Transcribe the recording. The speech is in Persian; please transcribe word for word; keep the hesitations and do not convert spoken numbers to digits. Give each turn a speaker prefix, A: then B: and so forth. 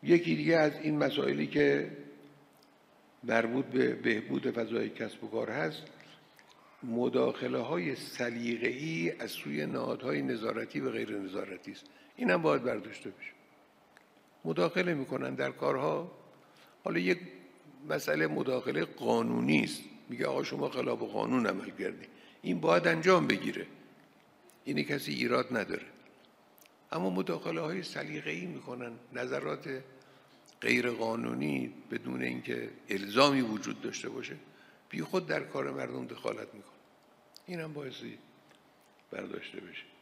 A: یکی دیگه از این مسائلی که مربوط به بهبود فضای کسب و کار هست، مداخله های سلیقه‌ای از سوی نهادهای نظارتی و غیر نظارتی است. این هم باید برداشته بشه. مداخله میکنن در کارها. حالا یک مسئله مداخله قانونی است، میگه آقا شما خلاف قانون عمل کردی، این باید انجام بگیره، اینی کسی ایراد نداره. اما مداخله های سلیقه‌ای میکنن، نظرات غیر قانونی بدون اینکه الزامی وجود داشته باشه، بی خود در کار مردم دخالت میکنه. این هم باعثی برداشته بشه.